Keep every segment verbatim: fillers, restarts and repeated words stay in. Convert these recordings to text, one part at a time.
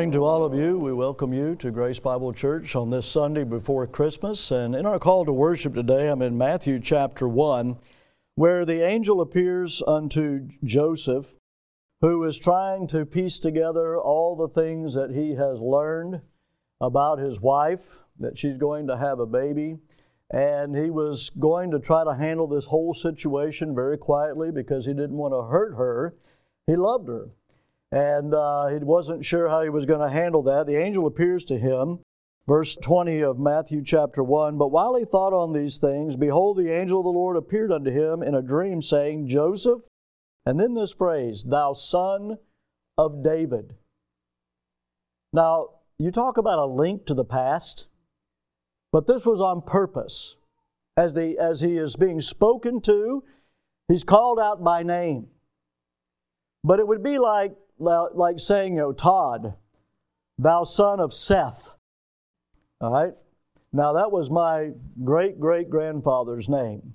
morning to all of you. We welcome you to Grace Bible Church on this Sunday before Christmas. And in our call to worship today, I'm in Matthew chapter one, where the angel appears unto Joseph, who is trying to piece together all the things that he has learned about his wife, that she's going to have a baby. And he was going to try to handle this whole situation very quietly because he didn't want to hurt her. He loved her. And uh, he wasn't sure how he was going to handle that. The angel appears to him, verse twenty of Matthew chapter one. But while he thought on these things, behold, the angel of the Lord appeared unto him in a dream, saying, Joseph, and then this phrase, thou son of David. Now, you talk about a link to the past, but this was on purpose. As, the, as he is being spoken to, he's called out by name. But it would be like, like saying, you know, Todd, thou son of Seth. All right? Now, that was my great-great-grandfather's name.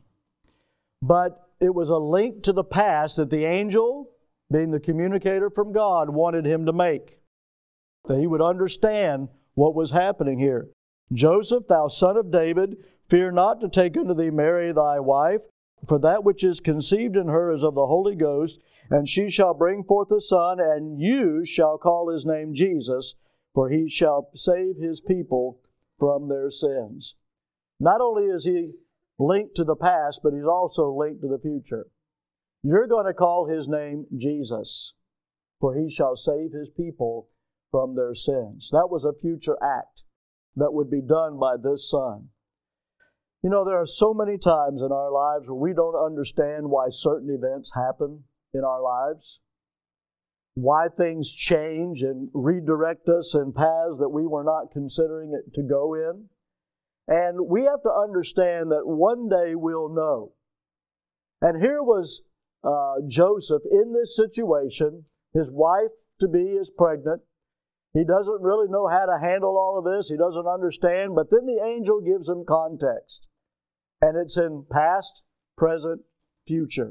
But it was a link to the past that the angel, being the communicator from God, wanted him to make. That he would understand what was happening here. Joseph, thou son of David, fear not to take unto thee Mary thy wife, for that which is conceived in her is of the Holy Ghost, and she shall bring forth a son, and you shall call his name Jesus, for he shall save his people from their sins. Not only is he linked to the past, but he's also linked to the future. You're going to call his name Jesus, for he shall save his people from their sins. That was a future act that would be done by this son. You know, there are so many times in our lives where we don't understand why certain events happen in our lives, why things change and redirect us in paths that we were not considering it to go in. And we have to understand that one day we'll know. And here was uh, Joseph in this situation. His wife to be is pregnant. He doesn't really know how to handle all of this. He doesn't understand. But then the angel gives him context. And it's in past, present, future.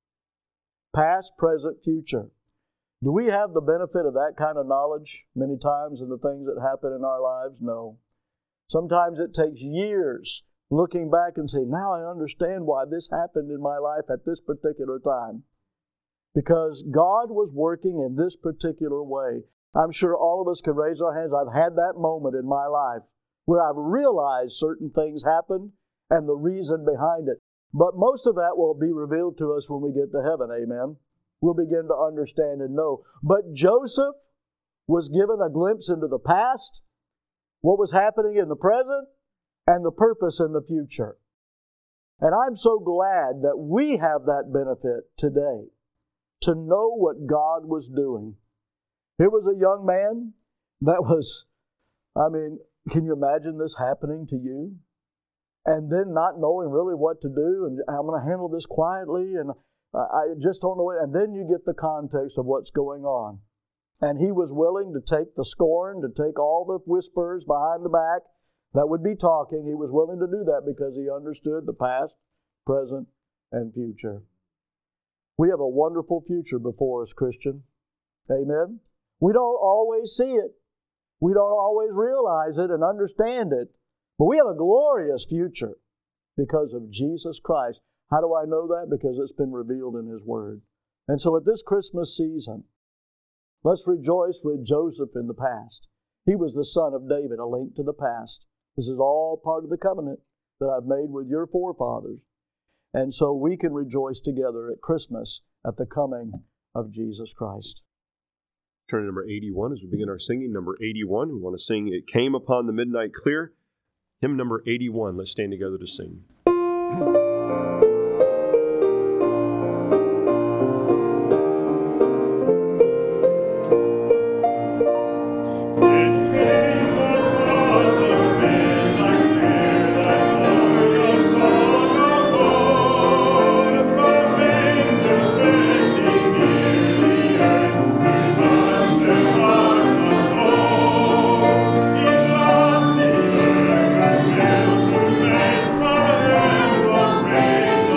Past, present, future. Do we have the benefit of that kind of knowledge many times in the things that happen in our lives? No. Sometimes it takes years looking back and saying, now I understand why this happened in my life at this particular time. Because God was working in this particular way. I'm sure all of us can raise our hands. I've had that moment in my life where I've realized certain things happened and the reason behind it. But most of that will be revealed to us when we get to heaven, amen? We'll begin to understand and know. But Joseph was given a glimpse into the past, what was happening in the present, and the purpose in the future. And I'm so glad that we have that benefit today, to know what God was doing. Here was a young man that was, I mean, can you imagine this happening to you? And then not knowing really what to do, and I'm going to handle this quietly, and I just don't know it. And then you get the context of what's going on. And he was willing to take the scorn, to take all the whispers behind the back that would be talking. He was willing to do that because he understood the past, present, and future. We have a wonderful future before us, Christian. Amen? We don't always see it. We don't always realize it and understand it. But we have a glorious future because of Jesus Christ. How do I know that? Because it's been revealed in His Word. And so at this Christmas season, let's rejoice with Joseph in the past. He was the son of David, a link to the past. This is all part of the covenant that I've made with your forefathers. And so we can rejoice together at Christmas at the coming of Jesus Christ. Turn to number eighty-one as we begin our singing. Number eighty-one, we want to sing It Came Upon the Midnight Clear. Hymn number eighty-one. Let's stand together to sing. Praise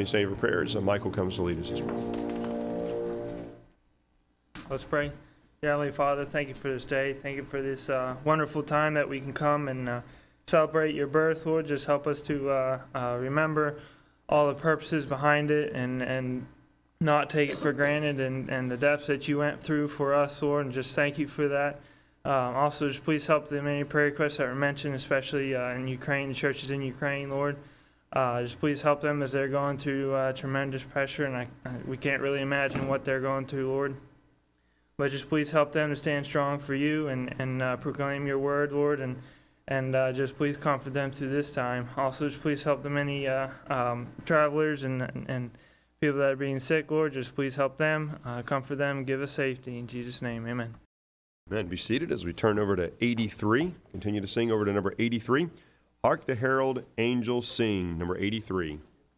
and stand for prayers, and Michael comes to lead us this morning. Let's pray. Dear Heavenly Father, thank you for this day. Thank you for this uh, wonderful time that we can come and uh, celebrate your birth, Lord. Just help us to uh, uh, remember all the purposes behind it and, and not take it for granted, and, and the depths that you went through for us, Lord, and just thank you for that. Um, also, just please help the many prayer requests that were mentioned, especially uh, in Ukraine, the churches in Ukraine, Lord. Uh, just please help them as they're going through uh, tremendous pressure, and I, I, we can't really imagine what they're going through, Lord. But just please help them to stand strong for you and, and uh, proclaim your word, Lord, and and uh, just please comfort them through this time. Also, just please help the many uh, um, travelers and, and, and people that are being sick, Lord. Just please help them, uh, comfort them, and give us safety. In Jesus' name, amen. Amen. Be seated as we turn over to eighty-three. Continue to sing over to number eighty-three. Hark the herald angels sing, number eighty-three.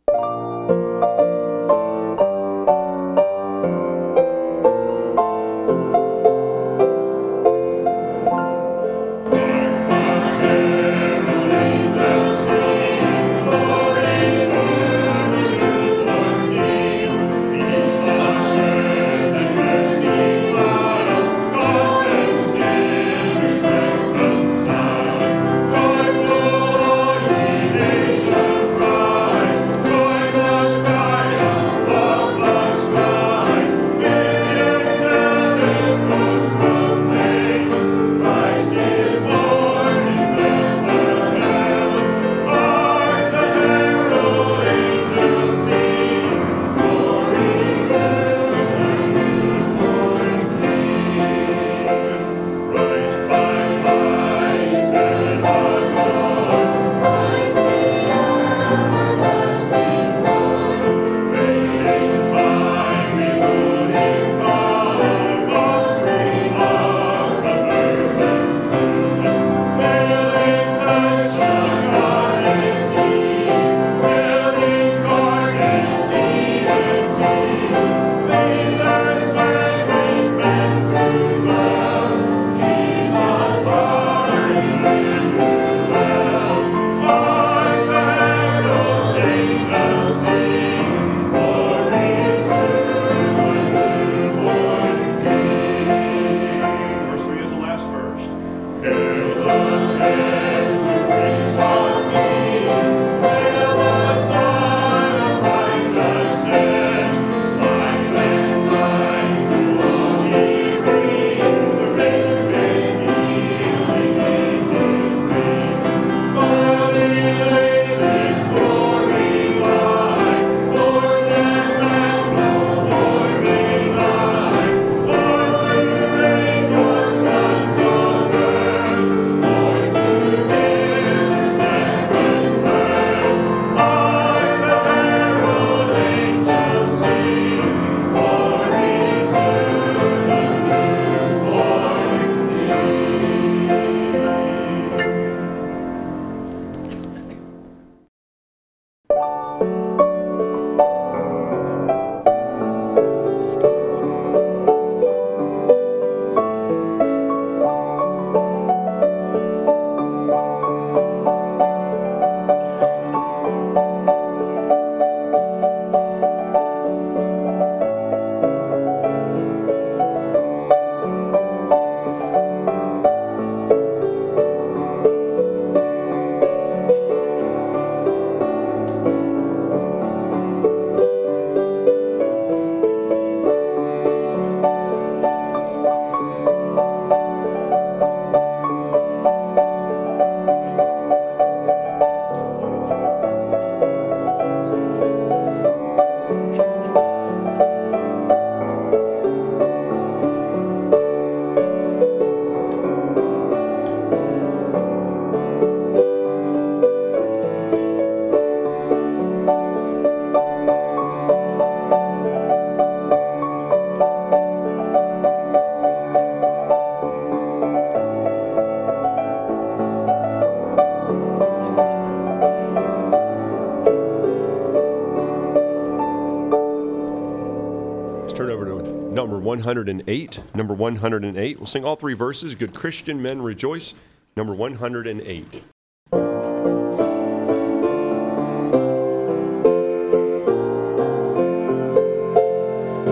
number one hundred eight. Number one hundred eight. We'll sing all three verses. Good Christian men rejoice. Number one hundred eight.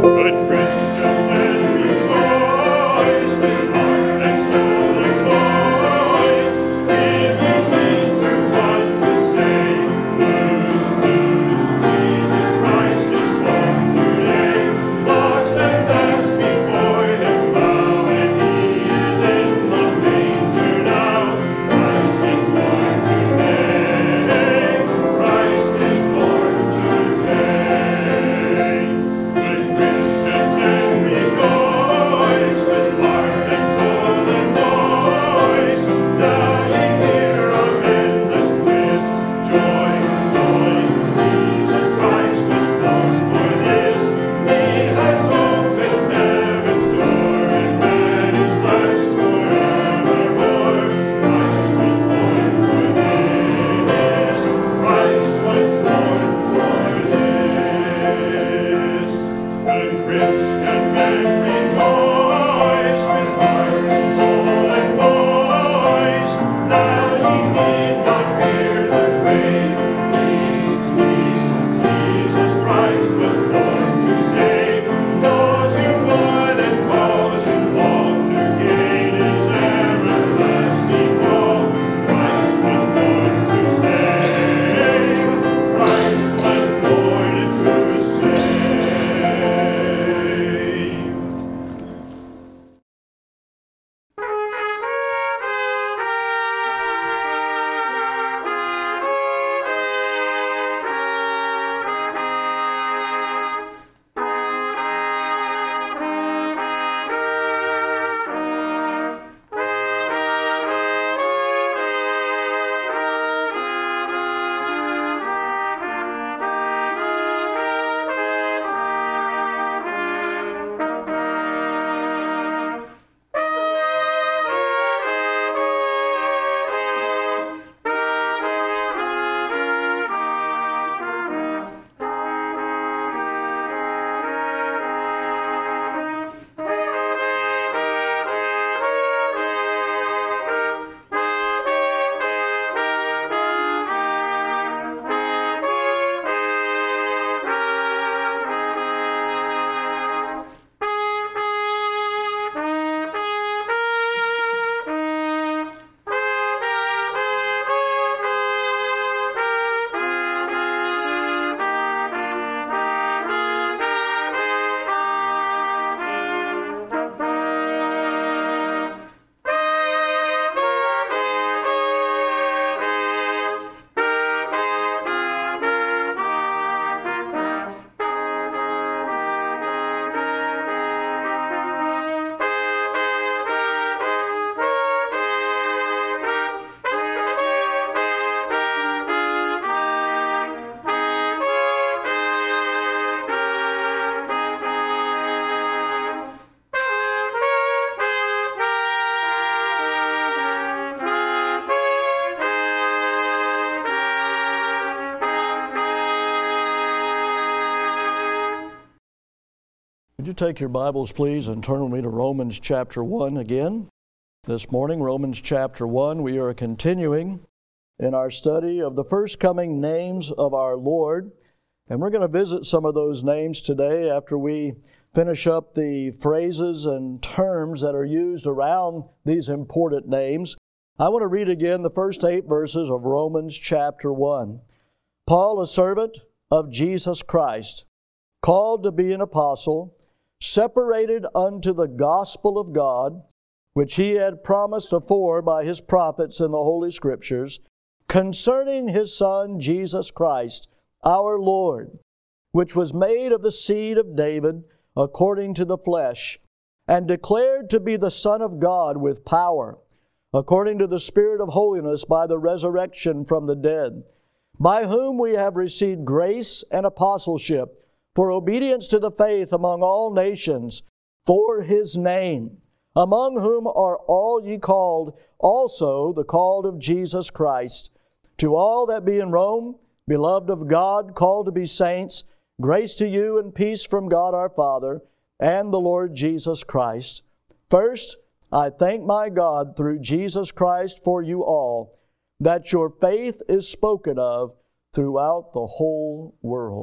Would you take your Bibles, please, and turn with me to Romans chapter one again? This morning, Romans chapter one, we are continuing in our study of the first coming names of our Lord. And we're going to visit some of those names today after we finish up the phrases and terms that are used around these important names. I want to read again the first eight verses of Romans chapter one. Paul, a servant of Jesus Christ, called to be an apostle, separated unto the gospel of God, which he had promised afore by his prophets in the Holy Scriptures, concerning his Son Jesus Christ, our Lord, which was made of the seed of David according to the flesh, and declared to be the Son of God with power, according to the Spirit of holiness by the resurrection from the dead, by whom we have received grace and apostleship for obedience to the faith among all nations, for his name, among whom are all ye called, also the called of Jesus Christ. To all that be in Rome, beloved of God, called to be saints, grace to you and peace from God our Father and the Lord Jesus Christ. First, I thank my God through Jesus Christ for you all, that your faith is spoken of throughout the whole world.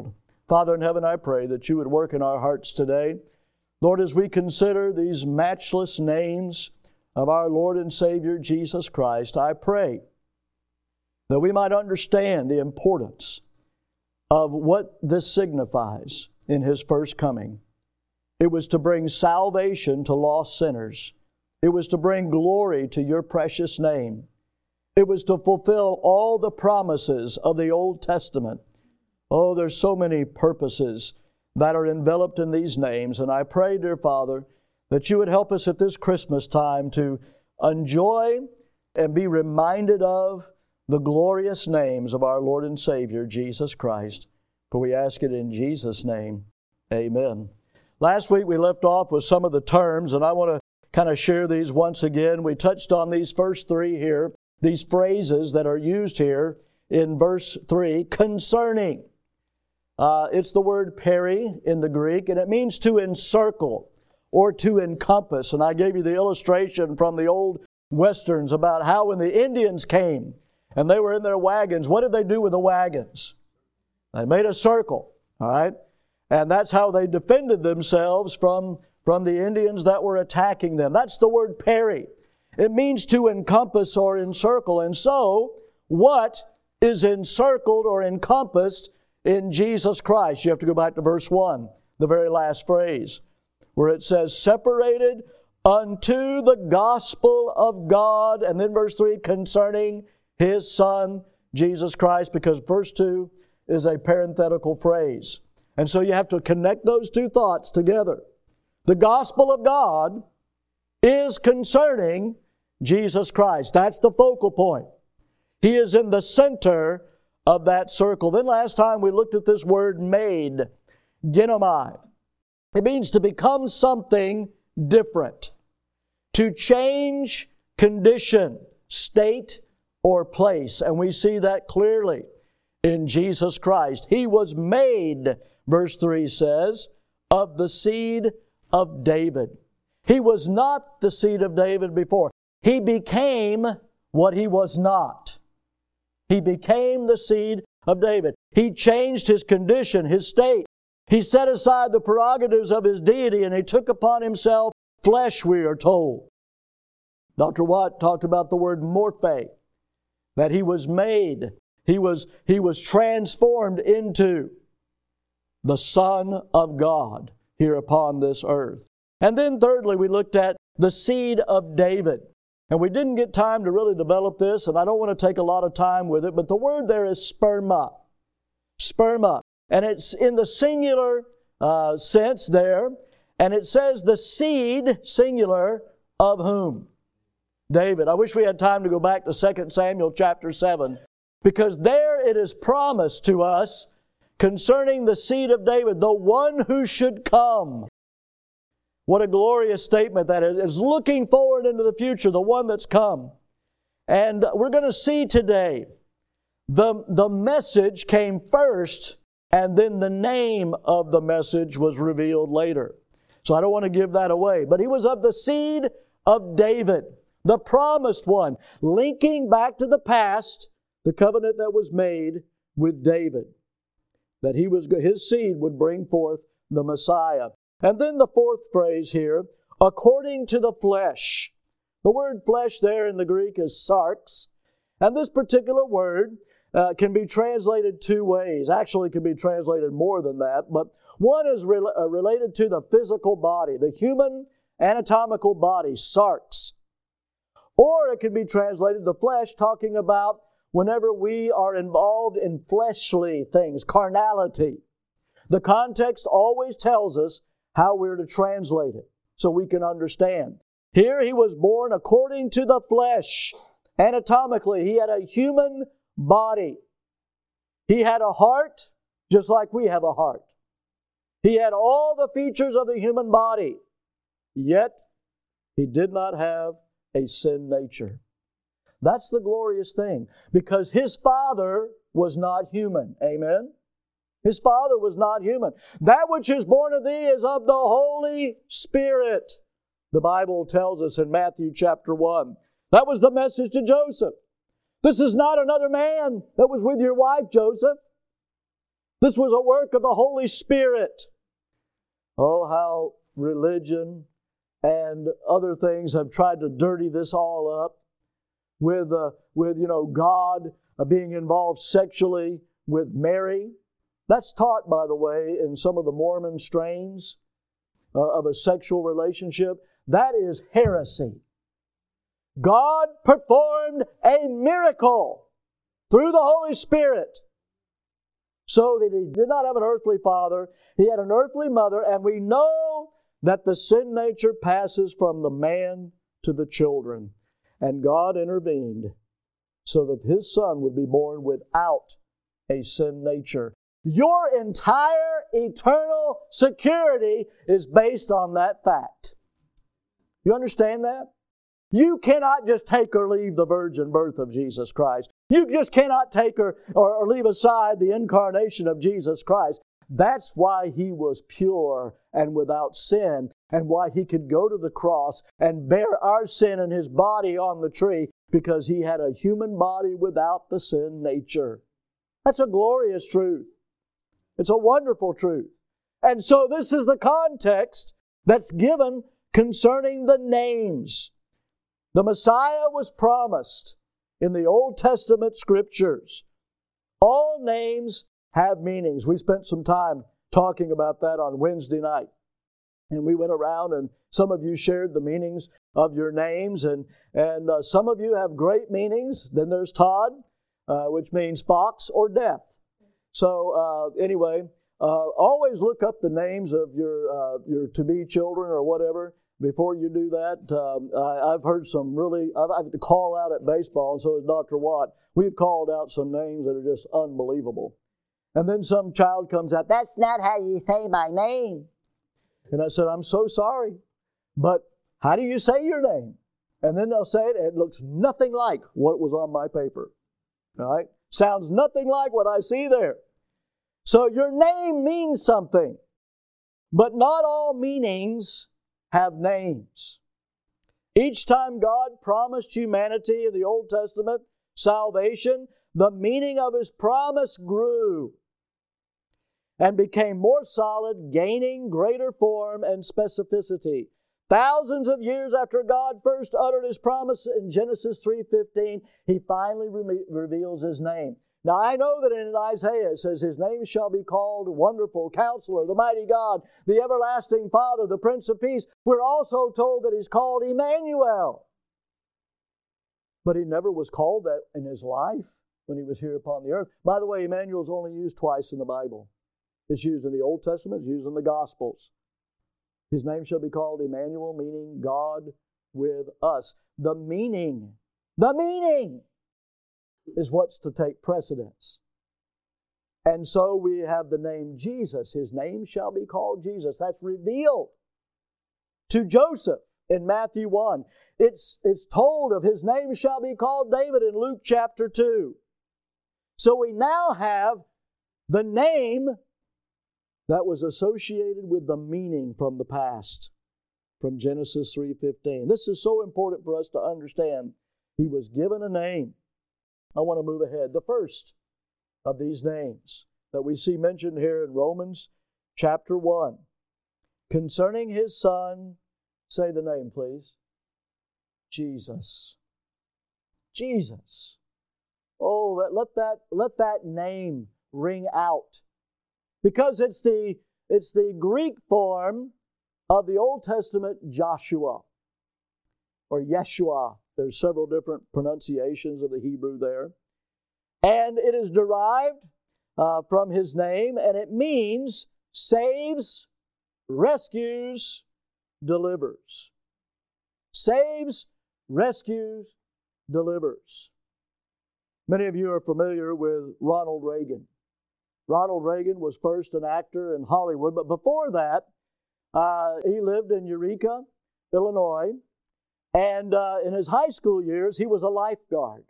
Father in heaven, I pray that you would work in our hearts today. Lord, as we consider these matchless names of our Lord and Savior Jesus Christ, I pray that we might understand the importance of what this signifies in His first coming. It was to bring salvation to lost sinners. It was to bring glory to your precious name. It was to fulfill all the promises of the Old Testament. Oh, there's so many purposes that are enveloped in these names. And I pray, dear Father, that you would help us at this Christmas time to enjoy and be reminded of the glorious names of our Lord and Savior, Jesus Christ. For we ask it in Jesus' name. Amen. Last week we left off with some of the terms, and I want to kind of share these once again. We touched on these first three here, these phrases that are used here in verse three, concerning. Uh, it's the word peri in the Greek, and it means to encircle or to encompass. And I gave you the illustration from the old Westerns about how when the Indians came and they were in their wagons, what did they do with the wagons? They made a circle, all right? And that's how they defended themselves from, from the Indians that were attacking them. That's the word peri. It means to encompass or encircle. And so, what is encircled or encompassed in Jesus Christ? You have to go back to verse one, the very last phrase, where it says, separated unto the gospel of God. And then verse three, concerning His Son, Jesus Christ, because verse two is a parenthetical phrase. And so you have to connect those two thoughts together. The gospel of God is concerning Jesus Christ. That's the focal point. He is in the center of that circle. Then last time we looked at this word made, ginomai. It means to become something different, to change condition, state, or place. And we see that clearly in Jesus Christ. He was made, verse three says, of the seed of David. He was not the seed of David before. He became what he was not. He became the seed of David. He changed his condition, his state. He set aside the prerogatives of his deity and He took upon Himself flesh, we are told. Doctor Watt talked about the word morphe, that He was made, He was, he was transformed into the Son of God here upon this earth. And then thirdly, we looked at the seed of David. And we didn't get time to really develop this, and I don't want to take a lot of time with it, but the word there is sperma. Sperma. And it's in the singular uh, sense there, and it says the seed, singular, of whom? David. I wish we had time to go back to Second Samuel chapter seven, because there it is promised to us concerning the seed of David, the one who should come. What a glorious statement that is. It's looking forward into the future, the one that's come. And we're going to see today, the, the message came first, and then the name of the message was revealed later. So I don't want to give that away. But He was of the seed of David, the promised one, linking back to the past, the covenant that was made with David, that he was his seed would bring forth the Messiah. And then the fourth phrase here, according to the flesh. The word flesh there in the Greek is sarx. And this particular word uh, can be translated two ways. Actually, it can be translated more than that. But one is re- uh, related to the physical body, the human anatomical body, sarx. Or it can be translated the flesh, talking about whenever we are involved in fleshly things, carnality. The context always tells us how we're to translate it so we can understand. Here He was born according to the flesh. Anatomically, He had a human body. He had a heart just like we have a heart. He had all the features of the human body, yet He did not have a sin nature. That's the glorious thing, because His Father was not human. Amen? His Father was not human. That which is born of thee is of the Holy Spirit. The Bible tells us in Matthew chapter one. That was the message to Joseph. This is not another man that was with your wife, Joseph. This was a work of the Holy Spirit. Oh, how religion and other things have tried to dirty this all up with, uh, with you know, God uh, being involved sexually with Mary. That's taught, by the way, in some of the Mormon strains uh, of a sexual relationship. That is heresy. God performed a miracle through the Holy Spirit so that He did not have an earthly father. He had an earthly mother, and we know that the sin nature passes from the man to the children. And God intervened so that His Son would be born without a sin nature. Your entire eternal security is based on that fact. You understand that? You cannot just take or leave the virgin birth of Jesus Christ. You just cannot take or, or, or leave aside the incarnation of Jesus Christ. That's why He was pure and without sin, and why He could go to the cross and bear our sin in His body on the tree, because He had a human body without the sin nature. That's a glorious truth. It's a wonderful truth. And so this is the context that's given concerning the names. The Messiah was promised in the Old Testament Scriptures. All names have meanings. We spent some time talking about that on Wednesday night. And we went around and some of you shared the meanings of your names. And, and uh, some of you have great meanings. Then there's Todd, uh, which means fox or death. So uh, anyway, uh, always look up the names of your, uh, your to-be children or whatever. Before you do that, um, I, I've heard some really, I've, I've had to call out at baseball, and so has Doctor Watt. We've called out some names that are just unbelievable. And then some child comes out, "That's not how you say my name." And I said, "I'm so sorry, but how do you say your name?" And then they'll say it, and it looks nothing like what was on my paper. All right? Sounds nothing like what I see there. So your name means something, but not all meanings have names. Each time God promised humanity in the Old Testament salvation, the meaning of His promise grew and became more solid, gaining greater form and specificity. Thousands of years after God first uttered His promise in Genesis three fifteen, He finally re- reveals His name. Now, I know that in Isaiah it says, "His name shall be called Wonderful Counselor, the Mighty God, the Everlasting Father, the Prince of Peace." We're also told that He's called Emmanuel. But He never was called that in His life when He was here upon the earth. By the way, Emmanuel is only used twice in the Bible. It's used in the Old Testament, it's used in the Gospels. His name shall be called Emmanuel, meaning God with us. The meaning, the meaning is what's to take precedence. And so we have the name Jesus. His name shall be called Jesus. That's revealed to Joseph in Matthew one. It's, it's told of His name shall be called David in Luke chapter two. So we now have the name that was associated with the meaning from the past, from Genesis three fifteen. This is so important for us to understand. He was given a name. I want to move ahead. The first of these names that we see mentioned here in Romans chapter one. Concerning His Son, say the name, please. Jesus. Jesus. Oh, let, let that let that name ring out. Because it's the it's the Greek form of the Old Testament Joshua or Yeshua. There's several different pronunciations of the Hebrew there. And it is derived uh, from His name, and it means saves, rescues, delivers. Saves, rescues, delivers. Many of you are familiar with Ronald Reagan. Ronald Reagan was first an actor in Hollywood, but before that, uh, he lived in Eureka, Illinois. And uh, in his high school years, he was a lifeguard.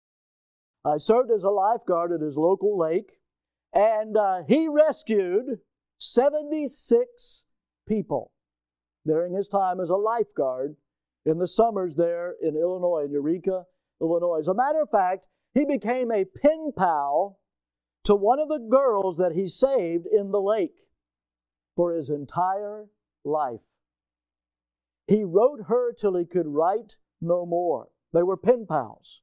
I served as a lifeguard at his local lake, and uh, he rescued seventy-six people during his time as a lifeguard in the summers there in Illinois, in Eureka, Illinois. As a matter of fact, he became a pen pal to one of the girls that he saved in the lake for his entire life. He wrote her till he could write no more. They were pen pals.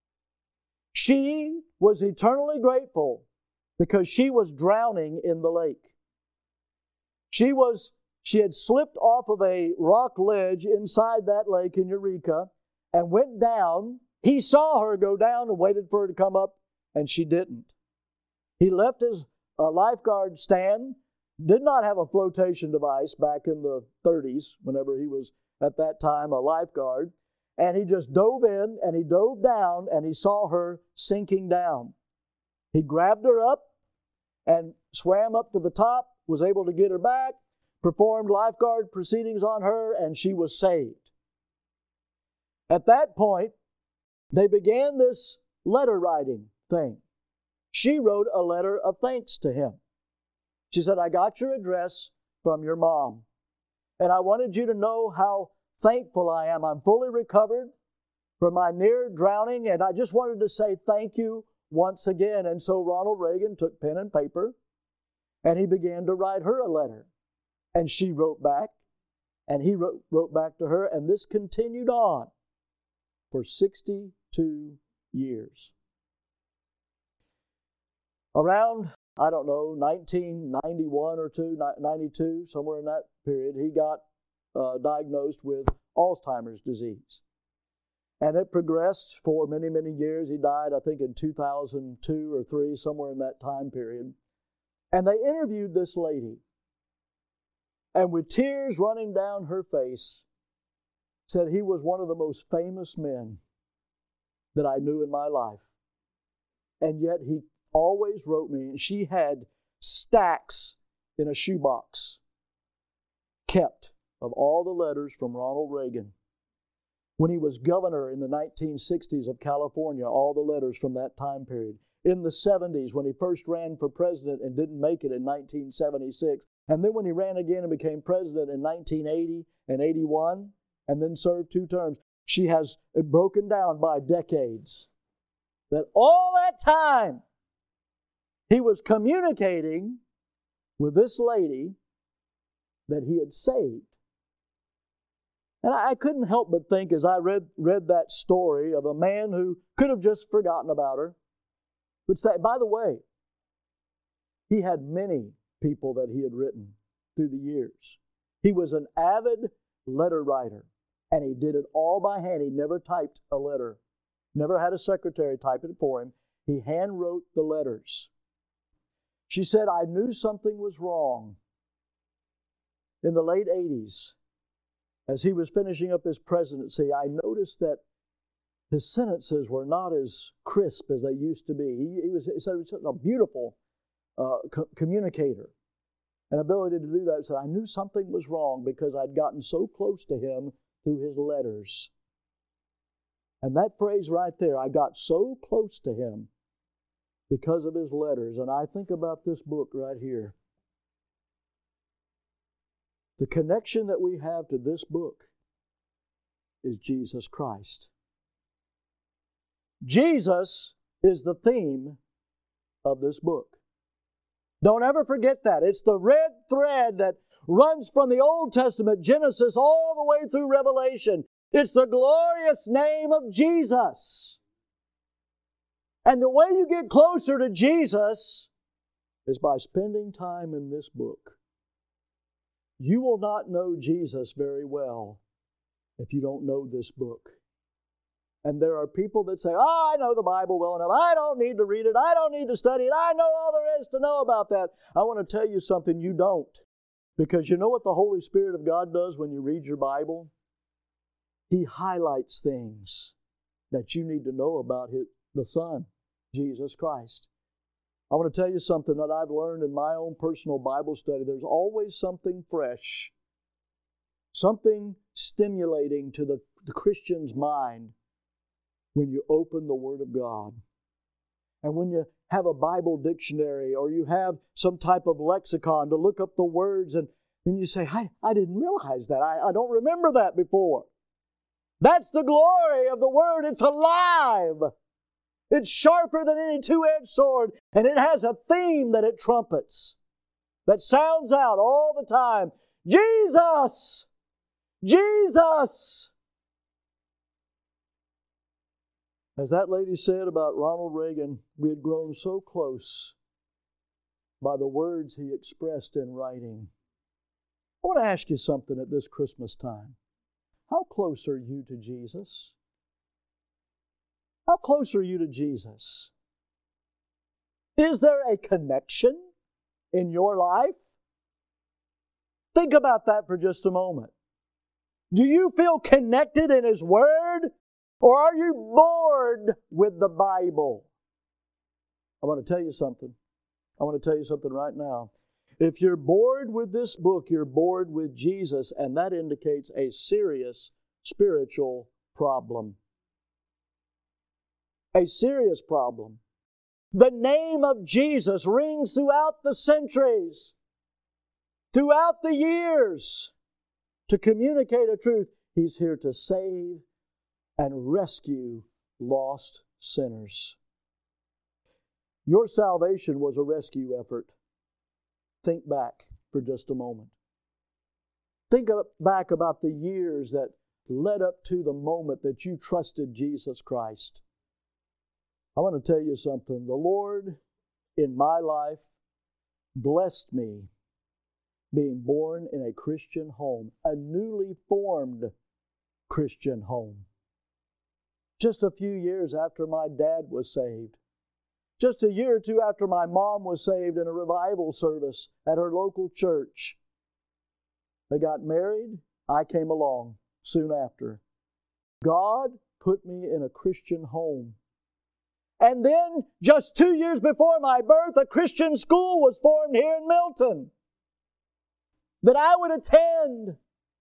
She was eternally grateful because she was drowning in the lake. She was, she had slipped off of a rock ledge inside that lake in Eureka and went down. He saw her go down and waited for her to come up, and she didn't. He left his uh, lifeguard stand, did not have a flotation device back in the thirties, whenever he was at that time a lifeguard, and he just dove in and he dove down and he saw her sinking down. He grabbed her up and swam up to the top, was able to get her back, performed lifeguard proceedings on her, and she was saved. At that point, they began this letter writing thing. She wrote a letter of thanks to him. She said, I got your address from your mom, and I wanted you to know how thankful I am. I'm fully recovered from my near drowning, and I just wanted to say thank you once again. And so Ronald Reagan took pen and paper, and he began to write her a letter. And she wrote back, and he wrote, wrote back to her, and this continued on for sixty-two years. Around, I don't know, nineteen ninety-one or two, ninety-two, somewhere in that period, he got uh, diagnosed with Alzheimer's disease. And it progressed for many, many years. He died, I think, in two thousand two or three, somewhere in that time period. And they interviewed this lady. And with tears running down her face, said he was one of the most famous men that I knew in my life. And yet he always wrote me, and she had stacks in a shoebox kept of all the letters from Ronald Reagan. When he was governor in the nineteen sixties of California, all the letters from that time period. In the seventies, when he first ran for president and didn't make it in nineteen seventy-six. And then when he ran again and became president in nineteen eighty and eighty-one, and then served two terms, she has it broken down by decades. That all that time, he was communicating with this lady that he had saved. And I couldn't help but think as I read, read that story of a man who could have just forgotten about her. But say, by the way, he had many people that he had written through the years. He was an avid letter writer, and he did it all by hand. He never typed a letter, never had a secretary type it for him. He hand wrote the letters. She said, I knew something was wrong. In the late eighties, as he was finishing up his presidency, I noticed that his sentences were not as crisp as they used to be. He, he, was, he said he was a beautiful uh, co- communicator. An ability to do that. He said, I knew something was wrong because I'd gotten so close to him through his letters. And that phrase right there, I got so close to him because of his letters. And I think about this book right here. The connection that we have to this book is Jesus Christ. Jesus is the theme of this book. Don't ever forget that. It's the red thread that runs from the Old Testament, Genesis, all the way through Revelation. It's the glorious name of Jesus. And the way you get closer to Jesus is by spending time in this book. You will not know Jesus very well if you don't know this book. And there are people that say, oh, I know the Bible well enough. I don't need to read it. I don't need to study it. I know all there is to know about that. I want to tell you something, you don't. Because you know what the Holy Spirit of God does when you read your Bible? He highlights things that you need to know about his, the Son, Jesus Christ. I want to tell you something that I've learned in my own personal Bible study. There's always something fresh, something stimulating to the, the Christian's mind when you open the Word of God. And when you have a Bible dictionary or you have some type of lexicon to look up the words and, and you say, I, I didn't realize that. I, I don't remember that before. That's the glory of the Word. It's alive. It's sharper than any two-edged sword. And it has a theme that it trumpets, that sounds out all the time. Jesus! Jesus! As that lady said about Ronald Reagan, we had grown so close by the words he expressed in writing. I want to ask you something at this Christmas time. How close are you to Jesus? How close are you to Jesus? Is there a connection in your life? Think about that for just a moment. Do you feel connected in His Word? Or are you bored with the Bible? I want to tell you something. I want to tell you something right now. If you're bored with this book, you're bored with Jesus, and that indicates a serious spiritual problem. A serious problem. The name of Jesus rings throughout the centuries, throughout the years, to communicate a truth. He's here to save and rescue lost sinners. Your salvation was a rescue effort. Think back for just a moment. Think back about the years that led up to the moment that you trusted Jesus Christ. I want to tell you something. The Lord in my life blessed me being born in a Christian home, a newly formed Christian home. Just a few years after my dad was saved. Just a year or two after my mom was saved in a revival service at her local church. They got married. I came along soon after. God put me in a Christian home. And then, just two years before my birth, a Christian school was formed here in Milton that I would attend.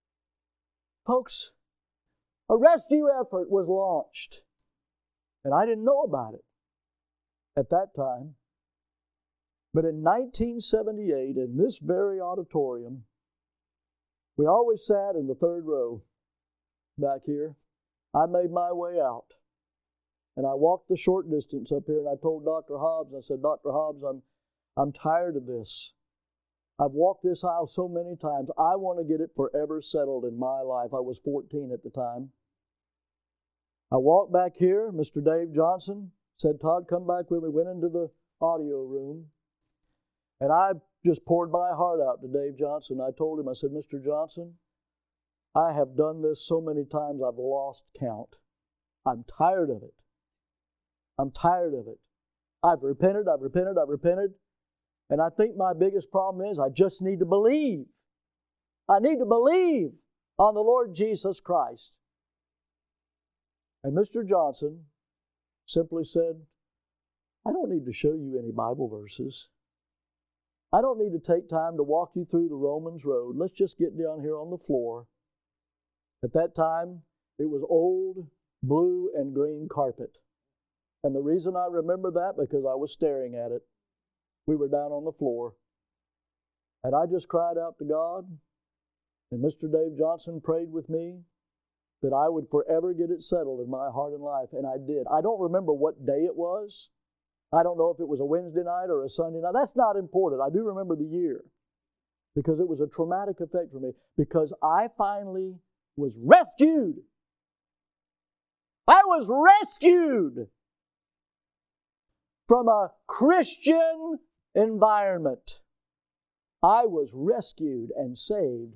Folks, a rescue effort was launched, and I didn't know about it at that time. But in nineteen seventy-eight, in this very auditorium, we always sat in the third row back here. I made my way out, and I walked the short distance up here, and I told Doctor Hobbs, I said, Doctor Hobbs, I'm, I'm tired of this. I've walked this aisle so many times. I want to get it forever settled in my life. I was fourteen at the time. I walked back here. Mister Dave Johnson said, Todd, come back with me. Went into the audio room. And I just poured my heart out to Dave Johnson. I told him, I said, Mister Johnson, I have done this so many times I've lost count. I'm tired of it. I'm tired of it. I've repented, I've repented, I've repented. And I think my biggest problem is I just need to believe. I need to believe on the Lord Jesus Christ. And Mister Johnson simply said, I don't need to show you any Bible verses. I don't need to take time to walk you through the Romans road. Let's just get down here on the floor. At that time, it was old blue and green carpet. And the reason I remember that, because I was staring at it. We were down on the floor. And I just cried out to God. And Mister Dave Johnson prayed with me that I would forever get it settled in my heart and life. And I did. I don't remember what day it was. I don't know if it was a Wednesday night or a Sunday night. That's not important. I do remember the year. Because it was a traumatic effect for me. Because I finally was rescued. I was rescued from a Christian environment. I was rescued and saved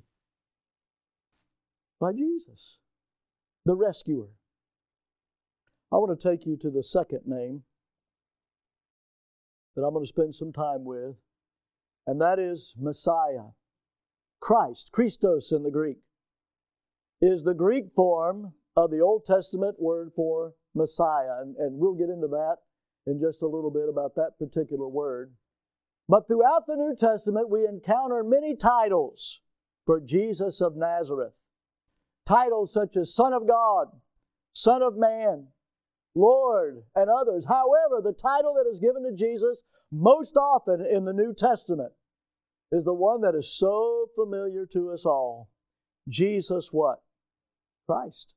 by Jesus, the rescuer. I want to take you to the second name that I'm going to spend some time with, and that is Messiah. Christ, Christos in the Greek, is the Greek form of the Old Testament word for Messiah, and, and we'll get into that in just a little bit about that particular word. But throughout the New Testament, we encounter many titles for Jesus of Nazareth. Titles such as Son of God, Son of Man, Lord, and others. However, the title that is given to Jesus most often in the New Testament is the one that is so familiar to us all. Jesus what? Christ.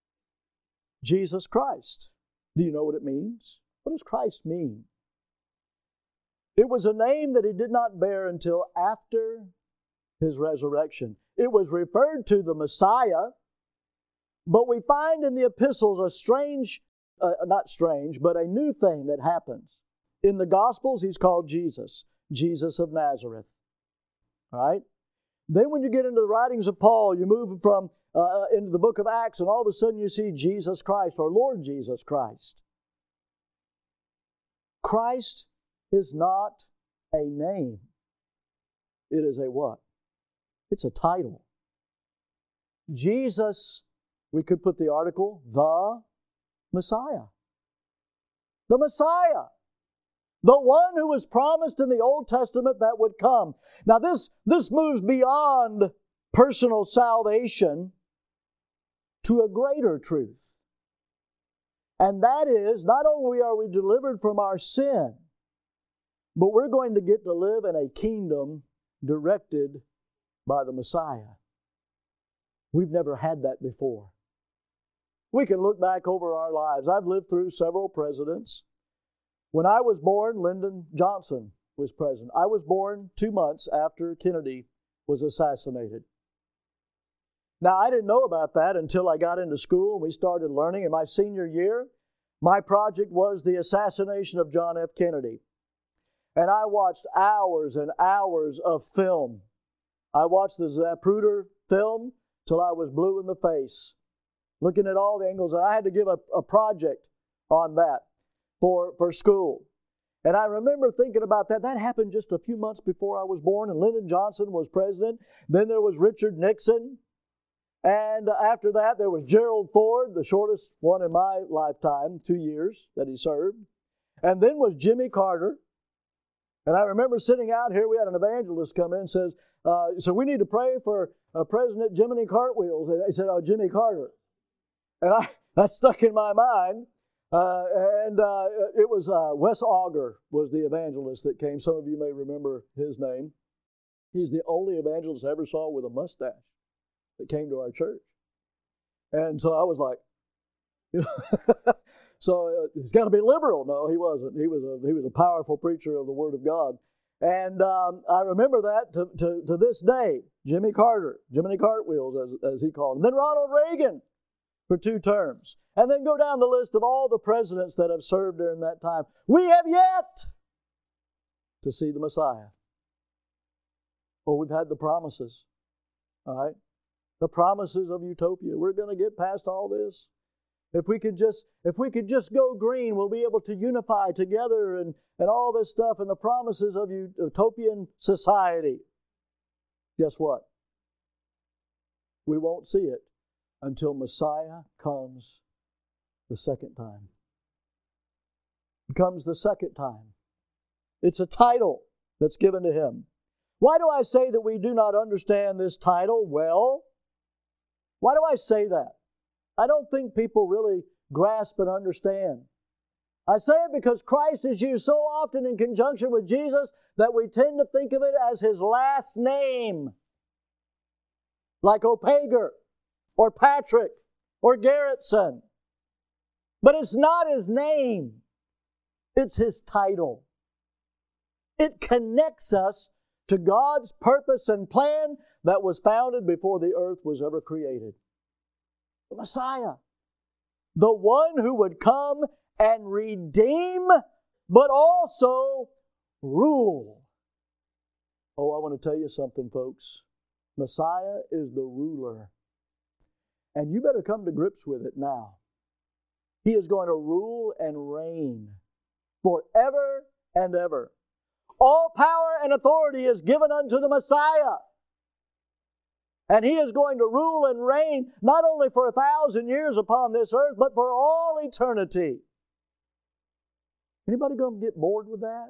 Jesus Christ. Do you know what it means? What does Christ mean? It was a name that he did not bear until after his resurrection. It was referred to the Messiah, but we find in the epistles a strange, uh, not strange, but a new thing that happens. In the Gospels, he's called Jesus, Jesus of Nazareth. All right? Then when you get into the writings of Paul, you move from uh, into the book of Acts, and all of a sudden you see Jesus Christ, or Lord Jesus Christ. Christ is not a name. It is a what? It's a title. Jesus, we could put the article, the Messiah. The Messiah. The one who was promised in the Old Testament that would come. Now this, this moves beyond personal salvation to a greater truth. And that is, not only are we delivered from our sin, but we're going to get to live in a kingdom directed by the Messiah. We've never had that before. We can look back over our lives. I've lived through several presidents. When I was born, Lyndon Johnson was president. I was born two months after Kennedy was assassinated. Now, I didn't know about that until I got into school and we started learning. In my senior year, my project was the assassination of John F. Kennedy. And I watched hours and hours of film. I watched the Zapruder film till I was blue in the face, looking at all the angles. And I had to give a, a project on that for, for school. And I remember thinking about that. That happened just a few months before I was born, and Lyndon Johnson was president. Then there was Richard Nixon. And after that, there was Gerald Ford, the shortest one in my lifetime, two years that he served. And then was Jimmy Carter. And I remember sitting out here, we had an evangelist come in and says, uh, so we need to pray for uh, President Jiminy Cartwheels. And he said, oh, Jimmy Carter. And I that stuck in my mind. Uh, and uh, it was uh, Wes Auger was the evangelist that came. Some of you may remember his name. He's the only evangelist I ever saw with a mustache that came to our church. And so I was like, you know, so uh, he's got to be liberal. No, he wasn't. He was a he was a powerful preacher of the Word of God. And um, I remember that to, to, to this day. Jimmy Carter, Jiminy Cartwheels, as, as he called him. Then Ronald Reagan for two terms. And then go down the list of all the presidents that have served during that time. We have yet to see the Messiah. Oh, we've had the promises. All right? The promises of utopia. We're going to get past all this. If we could just, if we could just go green, we'll be able to unify together and, and all this stuff and the promises of utopian society. Guess what? We won't see it until Messiah comes the second time. He comes the second time. It's a title that's given to him. Why do I say that we do not understand this title well? Why do I say that? I don't think people really grasp and understand. I say it because Christ is used so often in conjunction with Jesus that we tend to think of it as his last name. Like Opager, or Patrick, or Garrettson. But it's not his name. It's his title. It connects us to God's purpose and plan that was founded before the earth was ever created. The Messiah. The one who would come and redeem, but also rule. Oh, I want to tell you something, folks. Messiah is the ruler. And you better come to grips with it now. He is going to rule and reign forever and ever. All power and authority is given unto the Messiah. And he is going to rule and reign not only for a thousand years upon this earth, but for all eternity. Anybody going to get bored with that?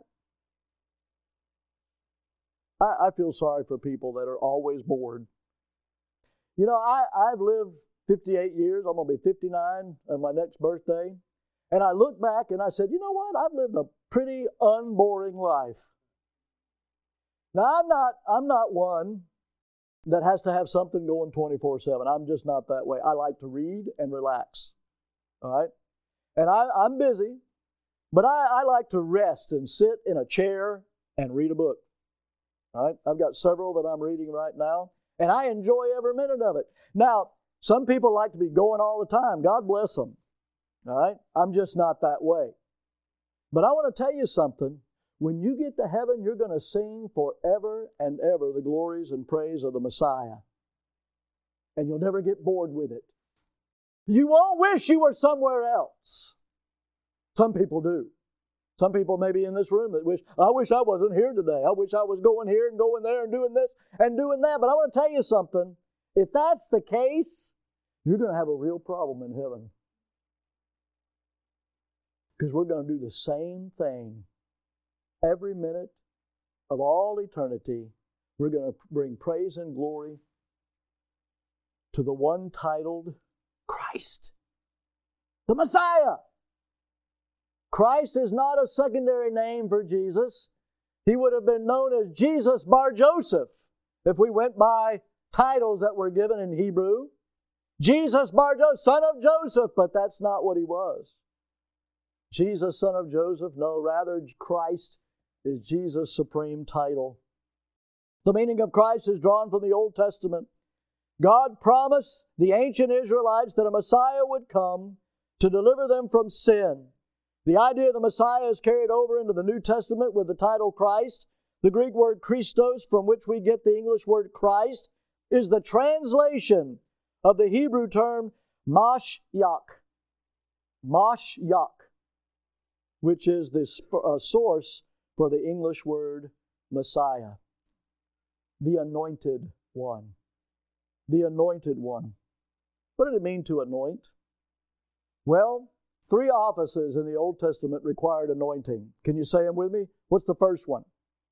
I, I feel sorry for people that are always bored. You know, I, I've lived fifty-eight years. I'm going to be fifty-nine on my next birthday. And I look back and I said, you know what? I've lived a pretty unboring life. Now, I'm not, I'm not one that has to have something going twenty-four seven. I'm just not that way. I like to read and relax. All right? And I, I'm busy, but I, I like to rest and sit in a chair and read a book. All right? I've got several that I'm reading right now, and I enjoy every minute of it. Now, some people like to be going all the time. God bless them. All right? I'm just not that way. But I want to tell you something. When you get to heaven, you're going to sing forever and ever the glories and praise of the Messiah. And you'll never get bored with it. You won't wish you were somewhere else. Some people do. Some people maybe in this room that wish, I wish I wasn't here today. I wish I was going here and going there and doing this and doing that. But I want to tell you something. If that's the case, you're going to have a real problem in heaven. Because we're going to do the same thing every minute of all eternity. We're going to bring praise and glory to the one titled Christ, the Messiah. Christ is not a secondary name for Jesus. He would have been known as Jesus Bar Joseph if we went by titles that were given in Hebrew. Jesus Bar Joseph, son of Joseph, but that's not what he was. Jesus, son of Joseph, no, rather Christ is Jesus' supreme title. The meaning of Christ is drawn from the Old Testament. God promised the ancient Israelites that a Messiah would come to deliver them from sin. The idea of the Messiah is carried over into the New Testament with the title Christ. The Greek word Christos, from which we get the English word Christ, is the translation of the Hebrew term Mashiach. Mashiach, which is the uh, source for the English word Messiah. The Anointed One. The Anointed One. What did it mean to anoint? Well, three offices in the Old Testament required anointing. Can you say them with me? What's the first one?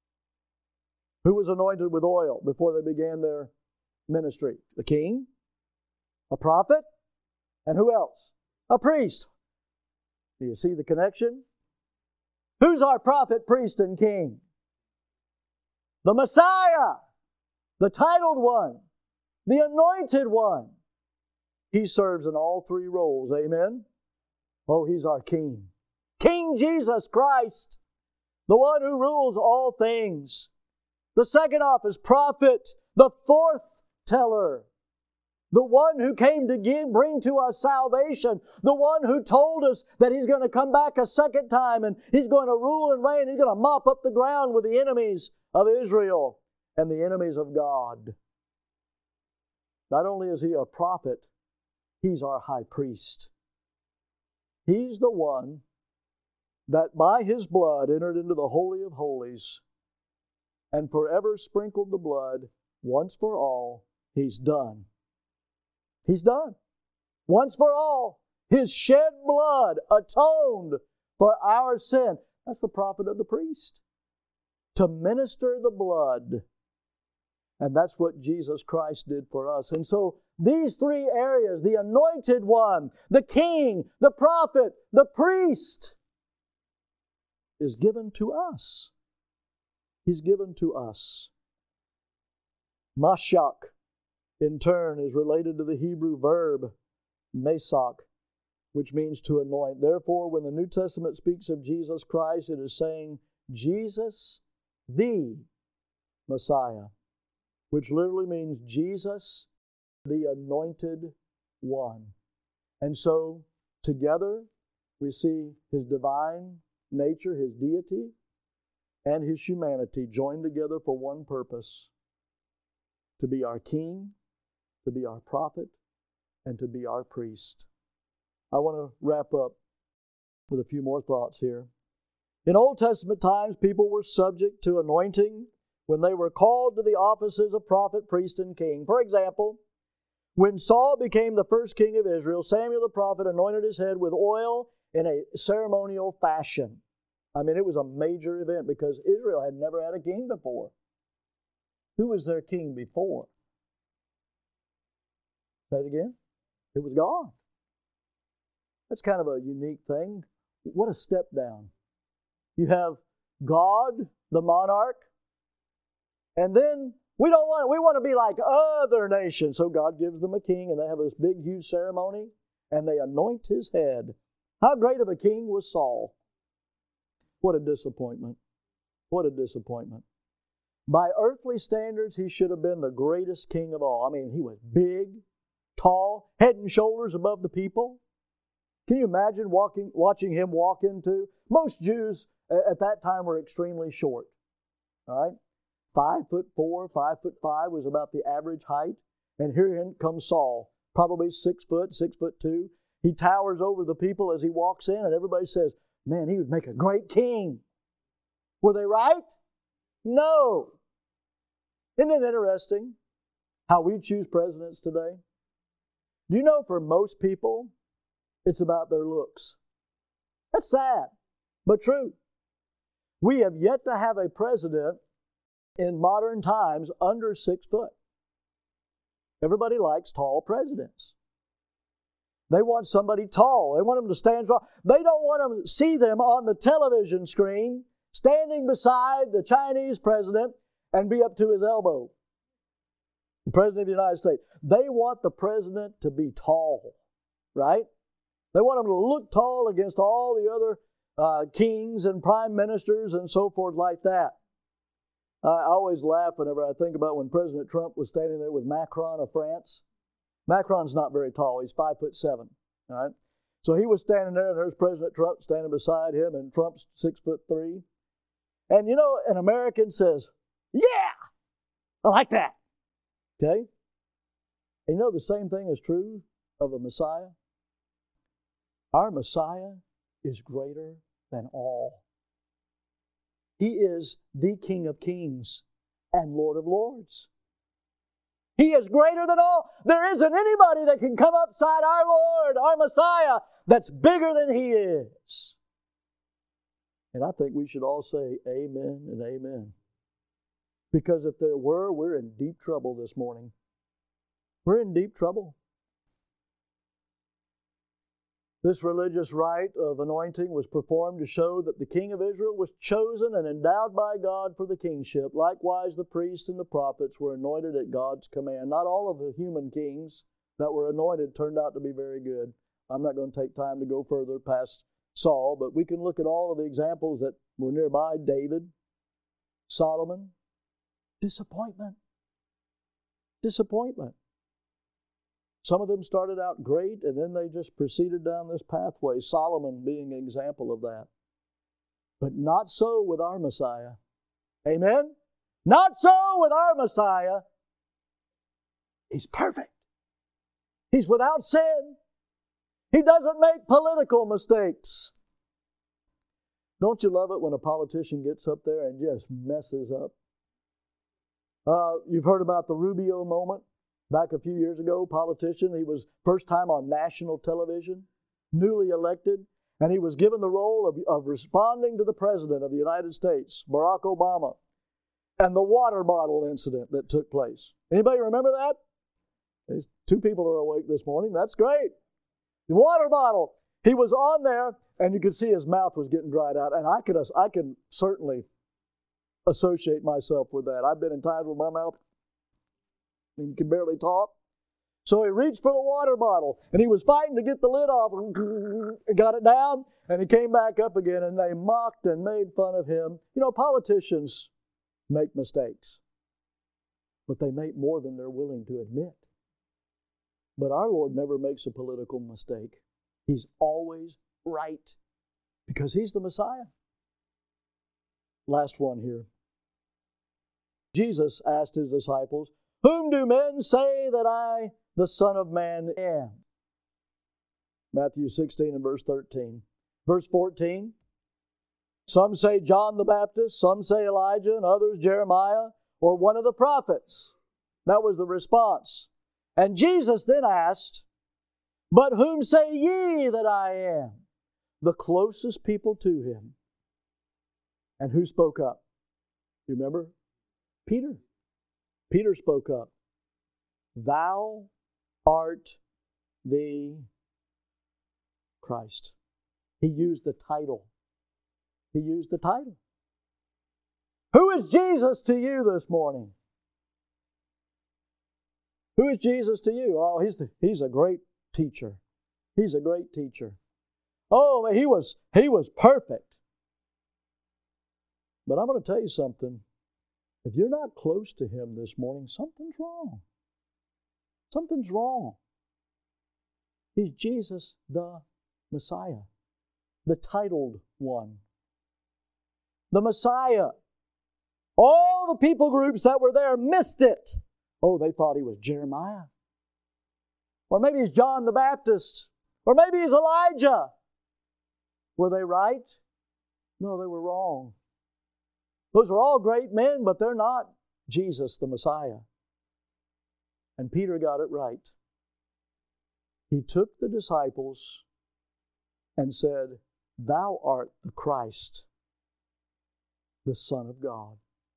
Who was anointed with oil before they began their ministry? The king, a prophet, and who else? A priest. Do you see the connection? Who's our prophet, priest, and king? The Messiah, the titled one, the anointed one. He serves in all three roles. Amen? Oh, He's our King. King Jesus Christ, the one who rules all things. The second office, prophet, the fourth teller. The one who came to give, bring to us salvation. The one who told us that He's going to come back a second time and He's going to rule and reign. He's going to mop up the ground with the enemies of Israel and the enemies of God. Not only is He a prophet, He's our high priest. He's the one that by His blood entered into the Holy of Holies and forever sprinkled the blood once for all. He's done. He's done. Once for all. His shed blood atoned for our sin. That's the profit of the priest. To minister the blood. And that's what Jesus Christ did for us. And so these three areas, the anointed one, the king, the prophet, the priest, is given to us. He's given to us. Mashiach, in turn, is related to the Hebrew verb mesach, which means to anoint. Therefore, when the New Testament speaks of Jesus Christ, it is saying Jesus, the Messiah, which literally means Jesus, the anointed one. And so, together, we see His divine nature, His deity, and His humanity joined together for one purpose: to be our King, to be our prophet, and to be our priest. I want to wrap up with a few more thoughts here. In Old Testament times, people were subject to anointing when they were called to the offices of prophet, priest, and king. For example, when Saul became the first king of Israel, Samuel the prophet anointed his head with oil in a ceremonial fashion. I mean, it was a major event because Israel had never had a king before. Who was their king before? Say it again. It was God. That's kind of a unique thing. What a step down. You have God, the monarch, and then we don't want, we want to be like other nations. So God gives them a king, and they have this big, huge ceremony, and they anoint his head. How great of a king was Saul? What a disappointment. What a disappointment. By earthly standards, he should have been the greatest king of all. I mean, he was big, tall, head and shoulders above the people. Can you imagine walking, watching him walk into? Most Jews at that time were extremely short. All right? Five foot four, five foot five was about the average height. And here comes Saul, probably six foot, six foot two. He towers over the people as he walks in, and everybody says, man, he would make a great king. Were they right? No. Isn't it interesting how we choose presidents today? Do you know for most people, it's about their looks? That's sad, but true. We have yet to have a president in modern times under six foot. Everybody likes tall presidents. They want somebody tall. They want them to stand strong. They don't want them to see them on the television screen standing beside the Chinese president and be up to his elbow. The President of the United States. They want the president to be tall, right? They want him to look tall against all the other uh, kings and prime ministers and so forth like that. I always laugh whenever I think about when President Trump was standing there with Macron of France. Macron's not very tall. He's five foot seven. All right. So he was standing there, and there's President Trump standing beside him, and Trump's six foot three. And you know, an American says, "Yeah, I like that." Okay. And you know, the same thing is true of the Messiah. Our Messiah is greater than all. He is the King of Kings and Lord of Lords. He is greater than all. There isn't anybody that can come upside our Lord, our Messiah, that's bigger than He is. And I think we should all say amen and amen. Because if there were, we're in deep trouble this morning. We're in deep trouble. This religious rite of anointing was performed to show that the king of Israel was chosen and endowed by God for the kingship. Likewise, the priests and the prophets were anointed at God's command. Not all of the human kings that were anointed turned out to be very good. I'm not going to take time to go further past Saul, but we can look at all of the examples that were nearby. David, Solomon. Disappointment. Disappointment. Some of them started out great, and then they just proceeded down this pathway, Solomon being an example of that. But not so with our Messiah. Amen? Not so with our Messiah. He's perfect. He's without sin. He doesn't make political mistakes. Don't you love it when a politician gets up there and just messes up? Uh, you've heard about the Rubio moment. Back a few years ago, politician, he was first time on national television, newly elected, and he was given the role of, of responding to the President of the United States, Barack Obama, and the water bottle incident that took place. Anybody remember that? There's two people are awake this morning. That's great. The water bottle. He was on there, and you could see his mouth was getting dried out, and I could, I can certainly associate myself with that. I've been in times where my mouth and can barely talk. So he reached for the water bottle, and he was fighting to get the lid off, and got it down, and he came back up again, and they mocked and made fun of him. You know, politicians make mistakes, but they make more than they're willing to admit. But our Lord never makes a political mistake. He's always right, because He's the Messiah. Last one here. Jesus asked His disciples, "Whom do men say that I, the Son of Man, am?" Matthew sixteen and verse thirteen. Verse fourteen. Some say John the Baptist, some say Elijah, and others Jeremiah, or one of the prophets. That was the response. And Jesus then asked, "But whom say ye that I am?" The closest people to Him. And who spoke up? You remember? Peter. Peter spoke up. "Thou art the Christ." He used the title. He used the title. Who is Jesus to you this morning? Who is Jesus to you? Oh, he's the, he's a great teacher. He's a great teacher. Oh, he was he was perfect. But I'm going to tell you something. If you're not close to Him this morning, something's wrong. Something's wrong. He's Jesus the Messiah, the titled one. The Messiah. All the people groups that were there missed it. Oh, they thought He was Jeremiah. Or maybe He's John the Baptist. Or maybe He's Elijah. Were they right? No, they were wrong. Those are all great men, but they're not Jesus the Messiah. And Peter got it right. He took the disciples and said, "Thou art the Christ, the Son of God."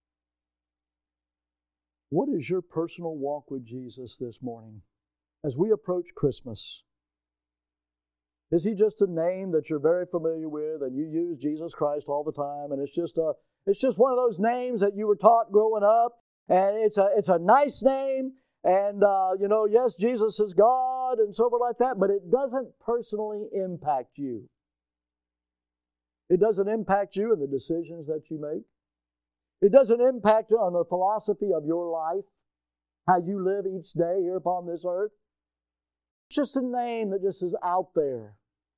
What is your personal walk with Jesus this morning as we approach Christmas? Is He just a name that you're very familiar with and you use Jesus Christ all the time, and it's just a it's just one of those names that you were taught growing up, and it's a it's a nice name, and uh, you know, yes, Jesus is God and so forth like that, but it doesn't personally impact you. It doesn't impact you in the decisions that you make. It doesn't impact you on the philosophy of your life, how you live each day here upon this earth. It's just a name that just is out there.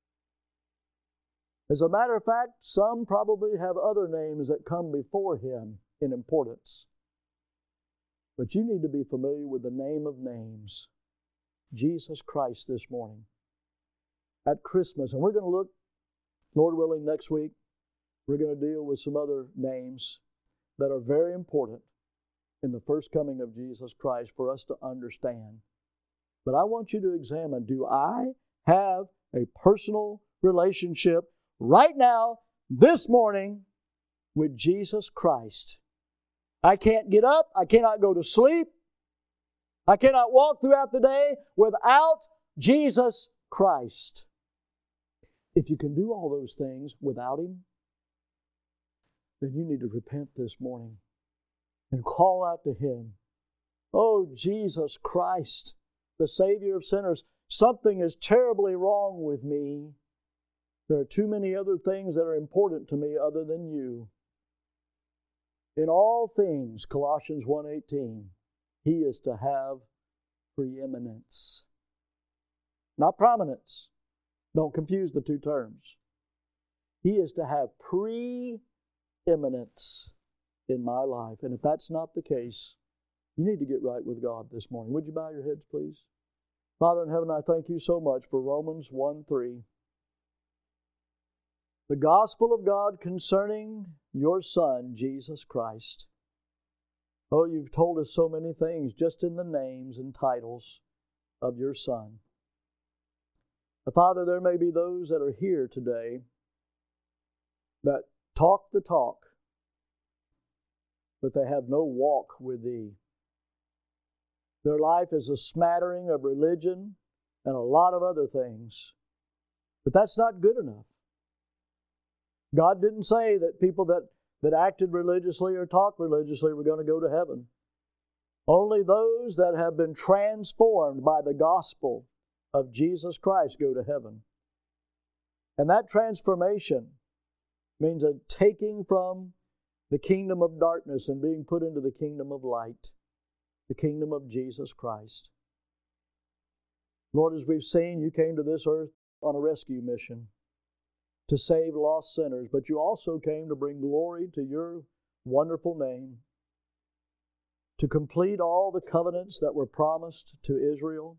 As a matter of fact, some probably have other names that come before Him in importance. But you need to be familiar with the name of names, Jesus Christ, this morning. At Christmas, and we're going to look, Lord willing, next week, we're going to deal with some other names that are very important in the first coming of Jesus Christ for us to understand. But I want you to examine, do I have a personal relationship right now, this morning, with Jesus Christ? I can't get up. I cannot go to sleep. I cannot walk throughout the day without Jesus Christ. If you can do all those things without Him, then you need to repent this morning and call out to Him. Oh, Jesus Christ, the Savior of sinners, something is terribly wrong with me. There are too many other things that are important to me other than You. In all things, Colossians one eighteen, He is to have preeminence. Not prominence. Don't confuse the two terms. He is to have preeminence in my life. And if that's not the case, you need to get right with God this morning. Would you bow your heads, please? Father in heaven, I thank You so much for Romans one three. The gospel of God concerning Your Son, Jesus Christ. Oh, You've told us so many things just in the names and titles of Your Son. Father, there may be those that are here today that talk the talk, but they have no walk with Thee. Their life is a smattering of religion and a lot of other things. But that's not good enough. God didn't say that people that, that acted religiously or talked religiously were going to go to heaven. Only those that have been transformed by the gospel of Jesus Christ go to heaven. And that transformation means a taking from the kingdom of darkness and being put into the kingdom of light, the kingdom of Jesus Christ. Lord, as we've seen, You came to this earth on a rescue mission to save lost sinners, but You also came to bring glory to Your wonderful name, to complete all the covenants that were promised to Israel,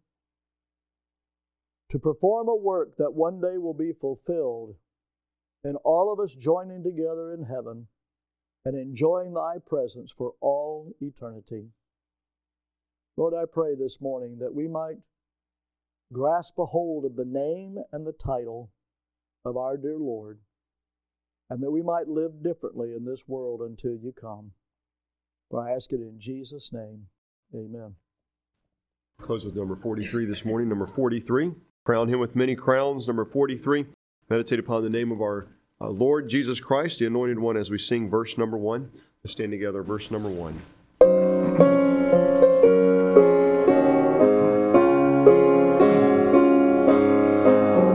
to perform a work that one day will be fulfilled, and all of us joining together in heaven and enjoying Thy presence for all eternity. Lord, I pray this morning that we might grasp a hold of the name and the title of our dear Lord, and that we might live differently in this world until You come. For I ask it in Jesus' name. Amen. Close with number forty-three this morning. Number forty-three, crown Him with many crowns. Number forty-three, meditate upon the name of our uh, Lord Jesus Christ, the Anointed One, as we sing verse number one. Let's stand together, verse number one.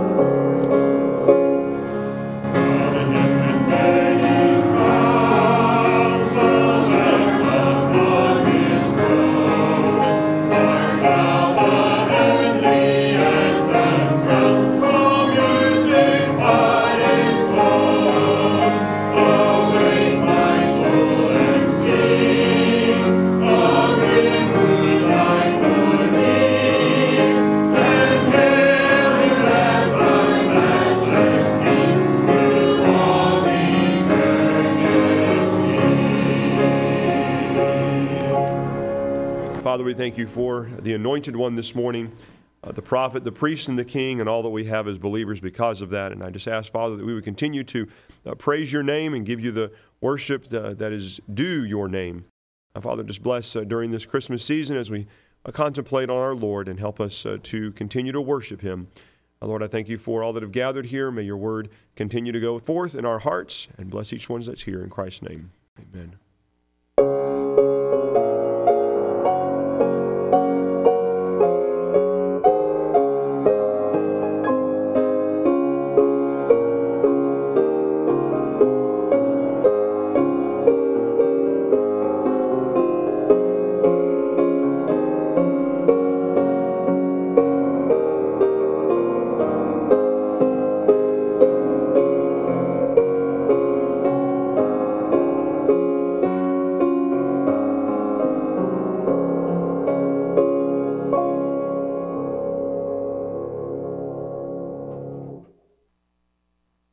Thank you. Father, we thank you for the anointed one this morning, uh, the prophet, the priest, and the king, and all that we have as believers because of that. And I just ask, Father, that we would continue to uh, praise your name and give you the worship uh, that is due your name. Uh, Father, just bless uh, during this Christmas season as we uh, contemplate on our Lord and help us uh, to continue to worship him. Uh, Lord, I thank you for all that have gathered here. May your word continue to go forth in our hearts and bless each one that's here in Christ's name. Amen.